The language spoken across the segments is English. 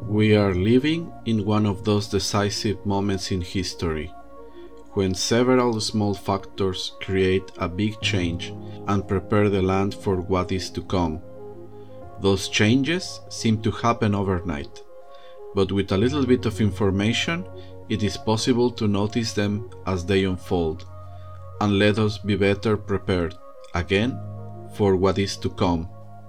We are living in one of those decisive moments in history, when several small factors create a big change and prepare the land for what is to come. Those changes seem to happen overnight, but with a little bit of information, it is possible to notice them as they unfold, and let us be better prepared, again, for what is to come.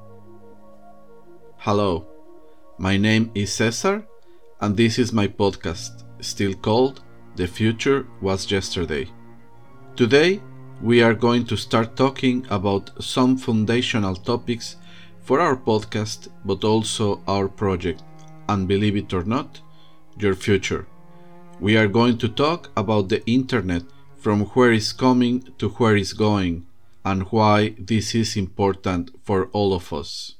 Hello. My name is Cesar, and this is my podcast, still called The Future Was Yesterday. Today, we are going to start talking about some foundational topics for our podcast, but also our project, and believe it or not, your future. We are going to talk about the internet, from where it's coming to where it's going, and why this is important for all of us.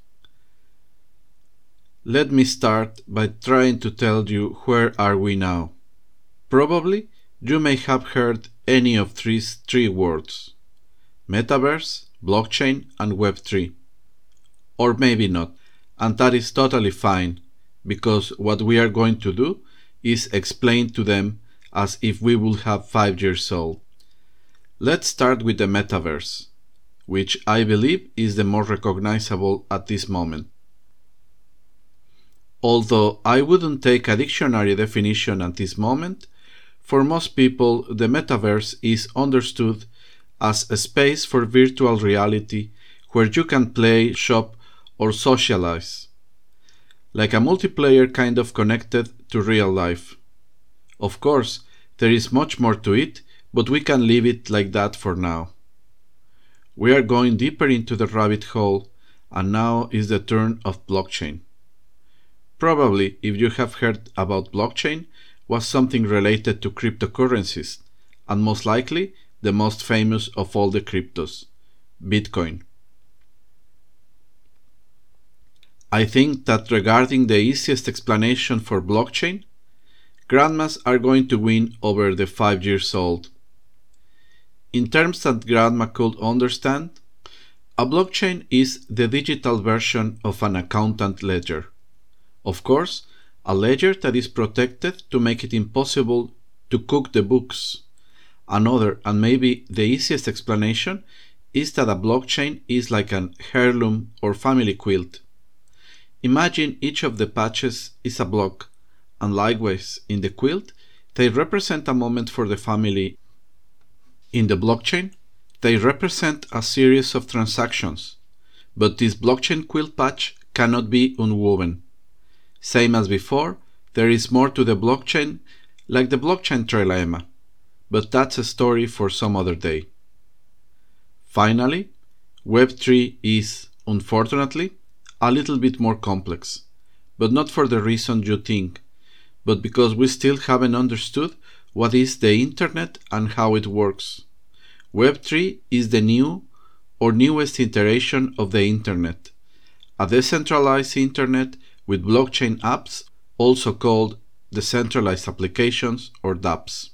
Let me start by trying to tell you where are we now. Probably you may have heard any of these three words: metaverse, blockchain, and Web3. Or maybe not, and that is totally fine, because what we are going to do is explain to them as if we would have 5 years old. Let's start with the metaverse, which I believe is the more recognizable at this moment. Although I wouldn't take a dictionary definition at this moment, for most people the metaverse is understood as a space for virtual reality where you can play, shop, or socialize, like a multiplayer kind of connected to real life. Of course, there is much more to it, but we can leave it like that for now. We are going deeper into the rabbit hole, and now is the turn of blockchain. Probably, if you have heard about blockchain, was something related to cryptocurrencies, and most likely the most famous of all the cryptos, Bitcoin. I think that regarding the easiest explanation for blockchain, grandmas are going to win over the 5 years old. In terms that grandma could understand, a blockchain is the digital version of an accountant ledger. Of course, a ledger that is protected to make it impossible to cook the books. Another, and maybe the easiest explanation, is that a blockchain is like an heirloom or family quilt. Imagine each of the patches is a block, and likewise, in the quilt, they represent a moment for the family. In the blockchain, they represent a series of transactions, but this blockchain quilt patch cannot be unwoven. Same as before, there is more to the blockchain, like the blockchain trilemma, but that's a story for some other day. Finally, Web3 is, unfortunately, a little bit more complex, but not for the reason you think, but because we still haven't understood what is the internet and how it works. Web3 is the new or newest iteration of the internet, a decentralized internet with blockchain apps, also called decentralized applications or dApps.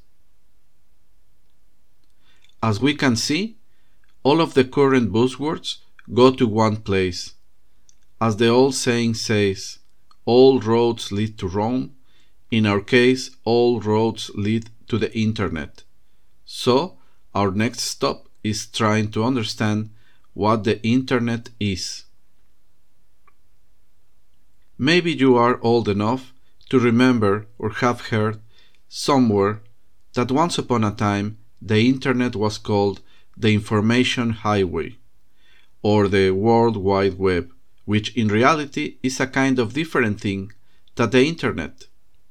As we can see, all of the current buzzwords go to one place. As the old saying says, all roads lead to Rome. In our case, all roads lead to the internet. So, our next stop is trying to understand what the internet is. Maybe you are old enough to remember or have heard somewhere that once upon a time the internet was called the Information Highway, or the World Wide Web, which in reality is a kind of different thing than the internet.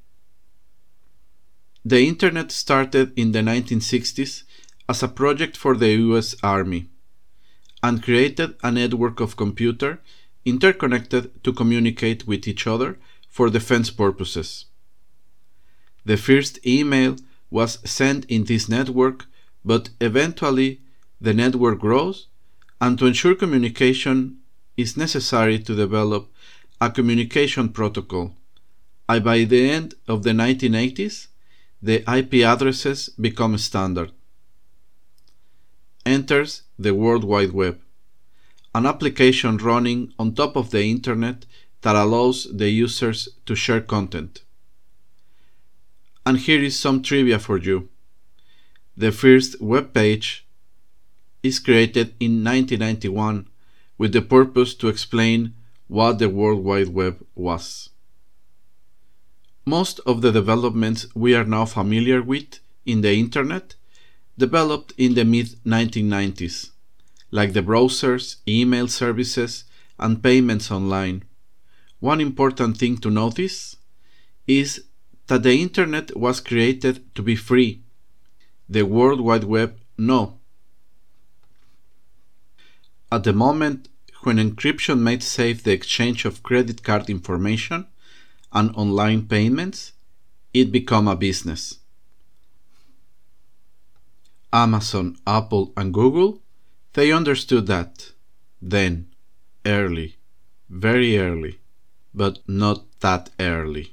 The internet started in the 1960s as a project for the US Army and created a network of computers interconnected to communicate with each other for defense purposes. The first email was sent in this network, but eventually the network grows, and to ensure communication is necessary to develop a communication protocol. And by the end of the 1980s, the IP addresses become standard. Enters the World Wide Web. An application running on top of the internet that allows the users to share content. And here is some trivia for you. The first web page is created in 1991 with the purpose to explain what the World Wide Web was. Most of the developments we are now familiar with in the Internet developed in the mid-1990s, like the browsers, email services, and payments online. One important thing to notice is that the Internet was created to be free. The World Wide Web, no. At the moment when encryption made safe the exchange of credit card information and online payments, it became a business. Amazon, Apple, and Google, they understood that then, early, very early, but not that early.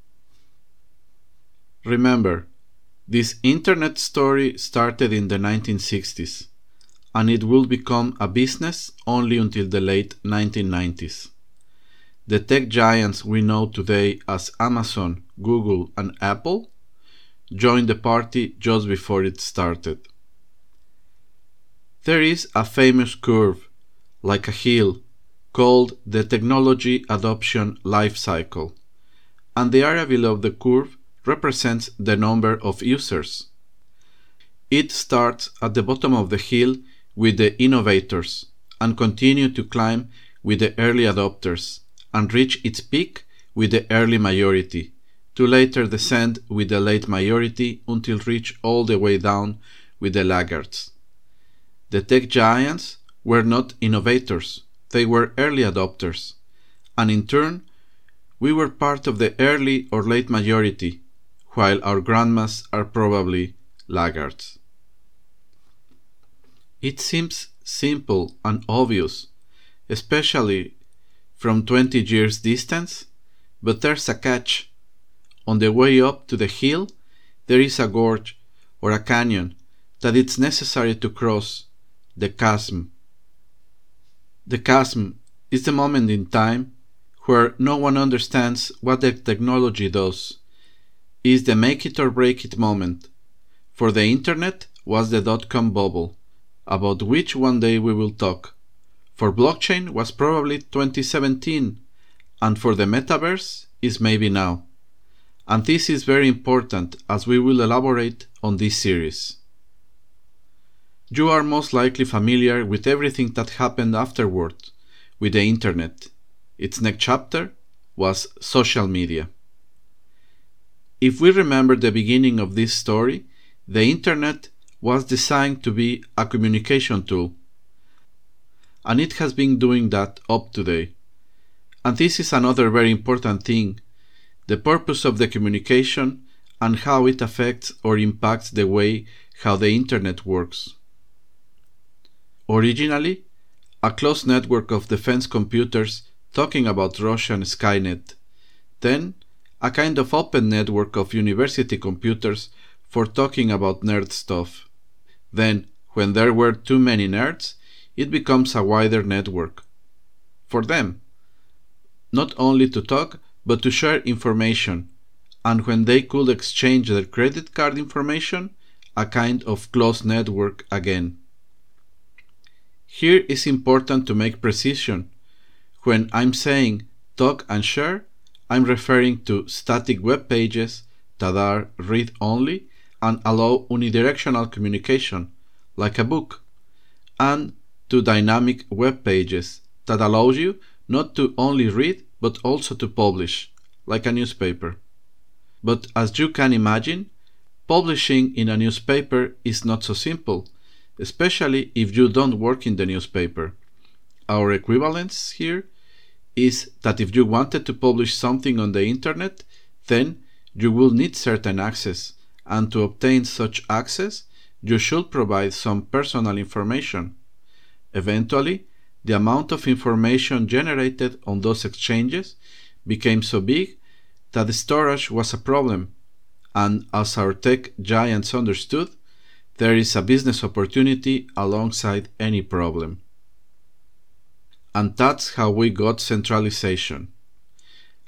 Remember, this Internet story started in the 1960s, and it will become a business only until the late 1990s. The tech giants we know today as Amazon, Google, and Apple joined the party just before it started. There is a famous curve, like a hill, called the technology adoption life cycle, and the area below the curve represents the number of users. It starts at the bottom of the hill with the innovators and continues to climb with the early adopters and reach its peak with the early majority, to later descend with the late majority until reach all the way down with the laggards. The tech giants were not innovators, they were early adopters, and in turn, we were part of the early or late majority, while our grandmas are probably laggards. It seems simple and obvious, especially from 20 years distance, but there's a catch. On the way up to the hill, there is a gorge or a canyon that it's necessary to cross, the chasm. The chasm is the moment in time where no one understands what the technology does. It's the make it or break it moment. For the Internet was the dot-com bubble, about which one day we will talk. For blockchain was probably 2017, and for the metaverse is maybe now. And this is very important as we will elaborate on this series. You are most likely familiar with everything that happened afterward with the Internet. Its next chapter was social media. If we remember the beginning of this story, the Internet was designed to be a communication tool, and it has been doing that up to today. And this is another very important thing, the purpose of the communication and how it affects or impacts the way how the Internet works. Originally, a closed network of defense computers talking about Russian Skynet, then a kind of open network of university computers for talking about nerd stuff. Then, when there were too many nerds, it becomes a wider network. For them, not only to talk, but to share information, and when they could exchange their credit card information, a kind of closed network again. Here is important to make precision. When I'm saying talk and share, I'm referring to static web pages that are read-only and allow unidirectional communication, like a book, and to dynamic web pages that allow you not to only read but also to publish, like a newspaper. But as you can imagine, publishing in a newspaper is not so simple, especially if you don't work in the newspaper. Our equivalence here is that if you wanted to publish something on the Internet, then you will need certain access, and to obtain such access, you should provide some personal information. Eventually, the amount of information generated on those exchanges became so big that the storage was a problem, and as our tech giants understood, there is a business opportunity alongside any problem. And that's how we got centralization.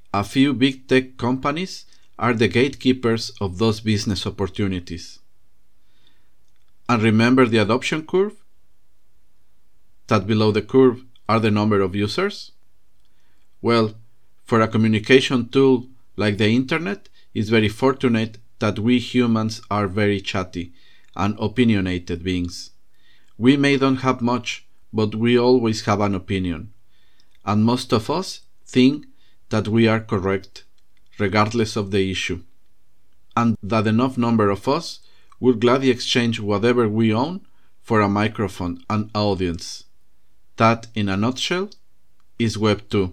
A few big tech companies are the gatekeepers of those business opportunities. And remember the adoption curve? That below the curve are the number of users? Well, for a communication tool like the internet, it's very fortunate that we humans are very chatty and opinionated beings. We may don't have much, but we always have an opinion. And most of us think that we are correct, regardless of the issue. And that enough number of us would gladly exchange whatever we own for a microphone and audience. That, in a nutshell, is Web 2.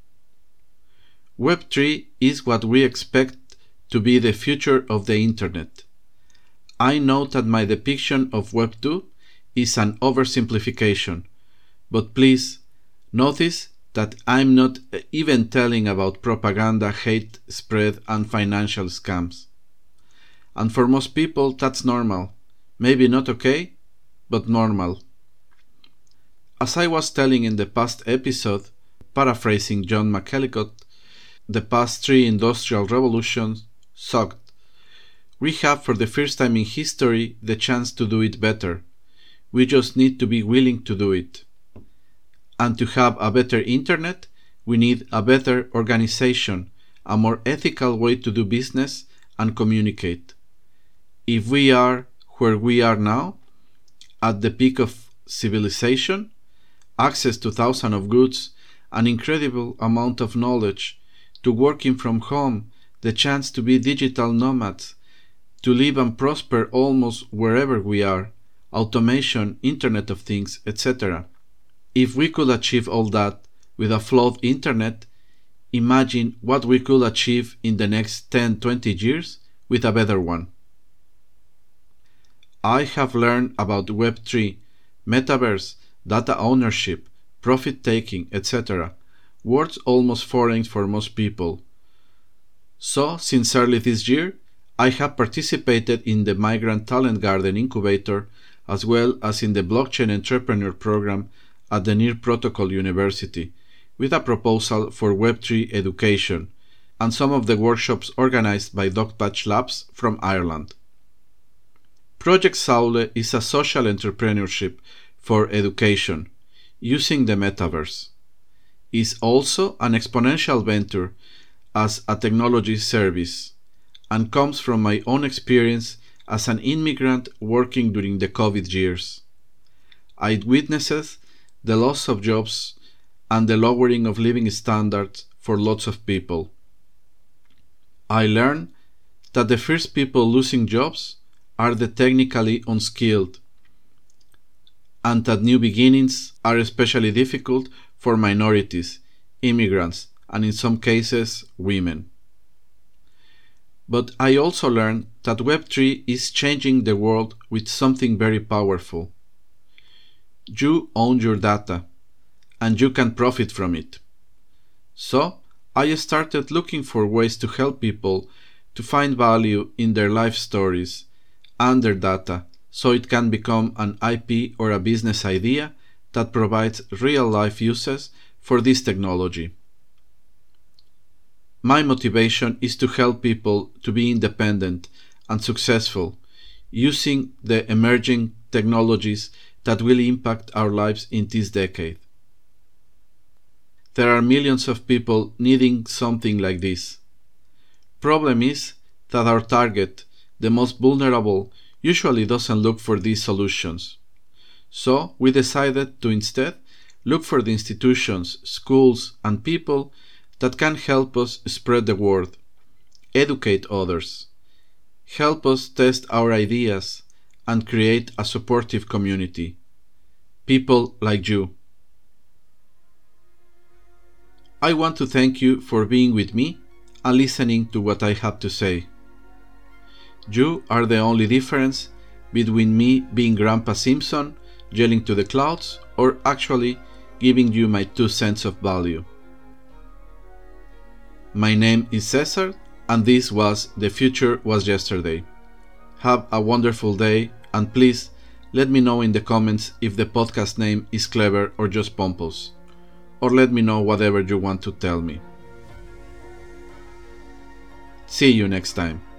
Web 3 is what we expect to be the future of the internet. I know that my depiction of Web 2 is an oversimplification, but please notice that I'm not even telling about propaganda, hate spread, and financial scams. And for most people, that's normal. Maybe not okay, but normal. As I was telling in the past episode, paraphrasing John McElligott, the past 3 industrial revolutions sucked. We have for the first time in history the chance to do it better. We just need to be willing to do it. And to have a better internet, we need a better organization, a more ethical way to do business and communicate. If we are where we are now, at the peak of civilization, access to thousands of goods, an incredible amount of knowledge, to working from home, the chance to be digital nomads, to live and prosper almost wherever we are, automation, Internet of Things, etc. If we could achieve all that with a flawed internet, imagine what we could achieve in the next 10-20 years with a better one. I have learned about Web3, metaverse, data ownership, profit-taking, etc., words almost foreign for most people. So, since early this year, I have participated in the Migrant Talent Garden Incubator as well as in the Blockchain Entrepreneur Program at the Near Protocol University, with a proposal for Web3 education, and some of the workshops organized by DocPatch Labs from Ireland. Project Saule is a social entrepreneurship for education, using the metaverse. Is also an exponential venture as a technology service, and comes from my own experience as an immigrant working during the COVID years. I witnessed the loss of jobs and the lowering of living standards for lots of people. I learned that the first people losing jobs are the technically unskilled, and that new beginnings are especially difficult for minorities, immigrants, and in some cases, women. But I also learned that Web3 is changing the world with something very powerful. You own your data, and you can profit from it. So, I started looking for ways to help people to find value in their life stories and their data, so it can become an IP or a business idea that provides real-life uses for this technology. My motivation is to help people to be independent and successful using the emerging technologies that will impact our lives in this decade. There are millions of people needing something like this. Problem is that our target, the most vulnerable, usually doesn't look for these solutions. So we decided to instead look for the institutions, schools, and people that can help us spread the word, educate others, help us test our ideas, and create a supportive community. People like you. I want to thank you for being with me and listening to what I have to say. You are the only difference between me being Grandpa Simpson yelling to the clouds or actually giving you my 2 cents of value. My name is Cesar, and this was The Future Was Yesterday. Have a wonderful day, and please let me know in the comments if the podcast name is clever or just pompous, or let me know whatever you want to tell me. See you next time.